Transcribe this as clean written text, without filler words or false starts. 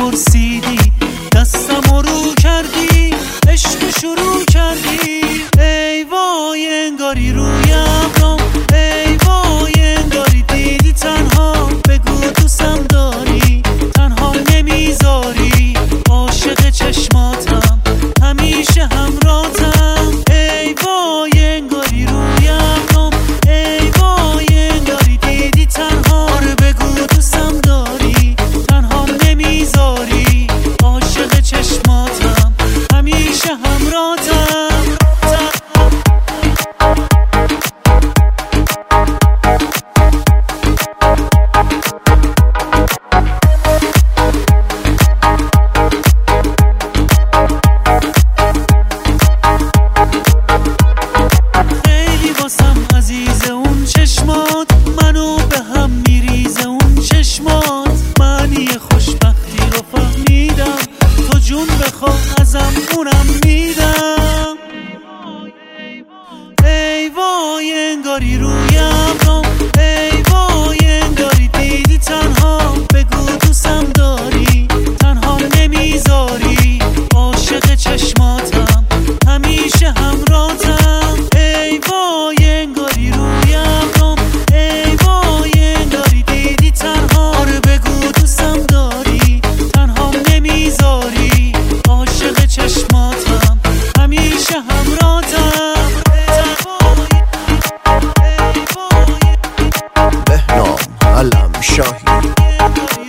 پرسیدی، دستم رو کردی، عشق شروع کردی. ای وای انگاری روی ابرام، ای وای انگاری دیدی تنها. بگو دوستم داری، تنها نمیذاری. عاشق چشماتم، همیشه همراهتم. ای وای انگاری روی ابرام، ای وای انگاری دیدی تنها. بگو دوستم داری، تنها نمیذاری. عاشق چشماتم، همیشه همراهتم. خیلی واسم عزیزه اون چشمات، منو به هم میریزه اون چشمات. معنی خوشبختی رو فهمیدم، تو جون بخوا ازم اونم میدم. ای وای انگاری روی ابرام، ای وای انگاری دیدی تنها. بگو دوستم داری، تنها نمیذاری. عاشق چشماتم، همیشه همراهتم. ای وای انگاری روی ابرام، ای وای انگاری دیدی تنها. بگو دوستم داری، تنها نمیذاری. عاشق چشماتم، همیشه همراهتم. بهنام علم شاهی.